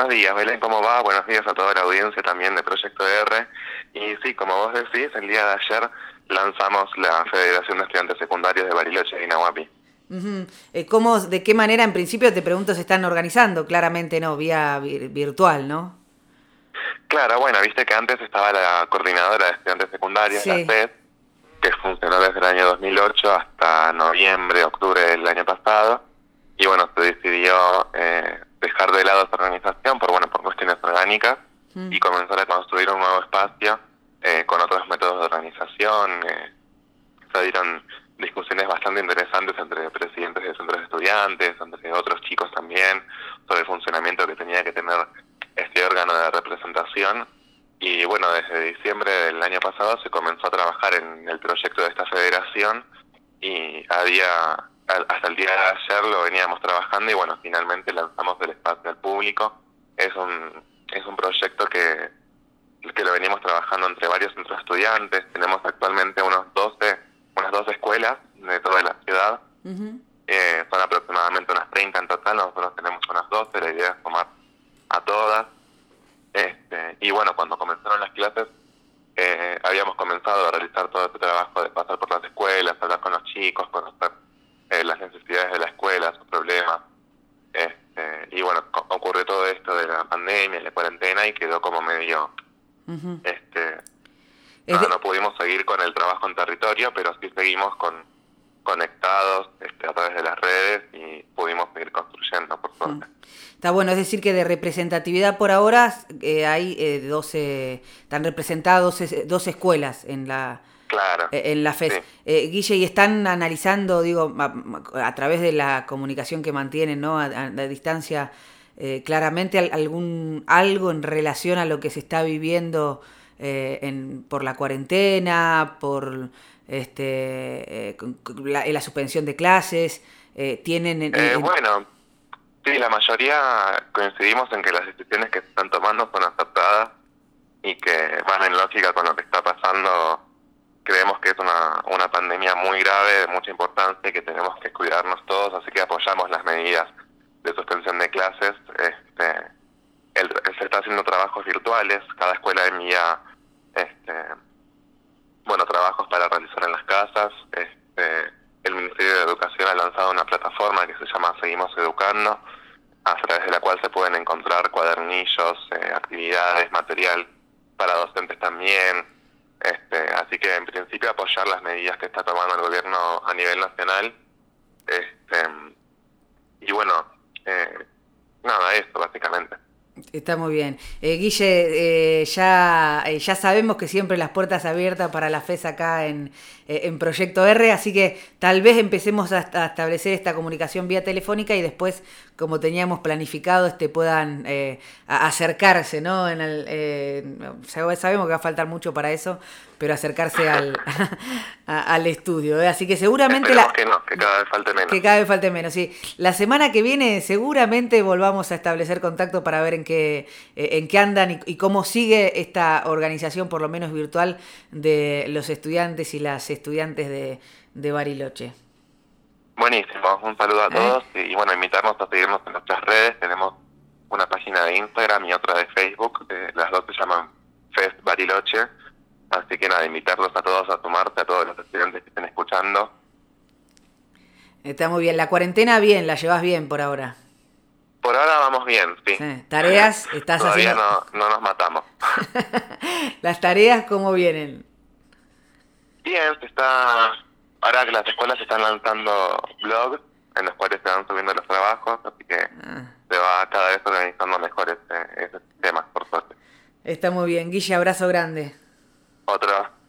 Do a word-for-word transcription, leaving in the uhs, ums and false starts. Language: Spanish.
Buenos días, Belén, ¿cómo va? Buenos días a toda la audiencia también de Proyecto R. Y sí, como vos decís, el día de ayer lanzamos la Federación de Estudiantes Secundarios de Bariloche y Nahuapi. Uh-huh. Eh, ¿Cómo, de qué manera, en principio, te pregunto, se están organizando? Claramente no, vía vir- virtual, ¿no? Claro, bueno, viste que antes estaba la Coordinadora de Estudiantes Secundarios, la Sí. C E D, que funcionó desde el año dos mil ocho hasta noviembre, octubre del año pasado. Y bueno, se decidió eh, dejar de lado esa organización por, bueno, por cuestiones orgánicas Mm. y comenzar a construir un nuevo espacio eh, con otros métodos de organización. Eh, se dieron discusiones bastante interesantes entre presidentes de centros de estudiantes, entre otros chicos también, sobre el funcionamiento que tenía que tener este órgano de representación. Y bueno, desde diciembre del año pasado se comenzó a trabajar en el proyecto de esta federación y a día, a- hasta el día de ayer lo veníamos trabajando y bueno, finalmente lanzamos el espacio al público. Es un, es un proyecto que, que lo venimos trabajando entre varios centros de estudiantes. Tenemos actualmente unos doce, unas doce escuelas de toda la ciudad. Uh-huh. Eh, son aproximadamente unas treinta en total, nosotros tenemos unas doce, la idea es tomar a todas. Este, y bueno, cuando comenzaron las clases, eh, habíamos comenzado a realizar todo este trabajo de pasar por las escuelas, hablar con los chicos, conocer eh, las necesidades de la escuela, sus problemas. Este, y bueno, co- ocurrió todo esto de la pandemia, la cuarentena, y quedó como medio, Uh-huh. este, Es no, de- no pudimos seguir con el trabajo en territorio, pero sí seguimos con conectados este, a través de las redes y pudimos seguir construyendo, por suerte. Está bueno, es decir que de representatividad por ahora eh, hay eh, doce, están representadas doce, doce escuelas en la Claro, eh, en la sí. FES. Eh, Guille, y están analizando, digo, a, a través de la comunicación que mantienen, ¿no? A, a, a distancia, eh, claramente al, algún algo en relación a lo que se está viviendo eh, en, por la cuarentena, por este eh, con- con la, la suspensión de clases, eh, tienen en, Eh, en- bueno, sí, la mayoría coincidimos en que las decisiones que se están tomando son acertadas y que van en lógica con lo que está pasando. Creemos que es una, una pandemia muy grave, de mucha importancia y que tenemos que cuidarnos todos, así que apoyamos las medidas de suspensión de clases. Este, el, se está haciendo trabajos virtuales, cada escuela envía este, bueno, trabajos para realizar en las casas. Este, el Ministerio de Educación ha lanzado una plataforma que se llama Seguimos Educando, a través de la cual se pueden encontrar cuadernillos, eh, actividades, material para docentes también. Este, así que en principio apoyar las medidas que está tomando el gobierno a nivel nacional. Este, y bueno, eh, nada, eso básicamente. Está muy bien. Eh, Guille, eh, ya, eh, ya sabemos que siempre las puertas abiertas para la FES acá en, eh, en Proyecto R, así que tal vez empecemos a, a establecer esta comunicación vía telefónica y después, como teníamos planificado, este puedan eh, a- acercarse, ¿no? En el, eh, sabemos que va a faltar mucho para eso, pero acercarse al, a- al estudio. ¿eh? Así que seguramente Esperemos la, que no, que cada vez falte menos. que cada vez falte menos, sí. La semana que viene seguramente volvamos a establecer contacto para ver en qué, eh, en qué andan y, y cómo sigue esta organización, por lo menos virtual, de los estudiantes y las estudiantes de, de Bariloche. Buenísimo, un saludo a ¿Eh? todos y, y bueno, invitarnos a seguirnos en nuestras redes. Tenemos una página de Instagram y otra de Facebook, eh, las dos se llaman Fest Bariloche, así que nada, invitarlos a todos a sumarse, a todos los estudiantes que estén escuchando. Está muy bien. La cuarentena bien, la llevas bien por ahora. Por ahora vamos bien, sí. Sí. Tareas, estás Todavía haciendo... no, no nos matamos. Las tareas, ¿cómo vienen? Bien, se está... Ahora que las escuelas están lanzando blogs en los cuales se van subiendo los trabajos, así que Ah, se va cada vez organizando mejor ese, ese tema, por suerte. está muy bien. Guille, abrazo grande. Otro.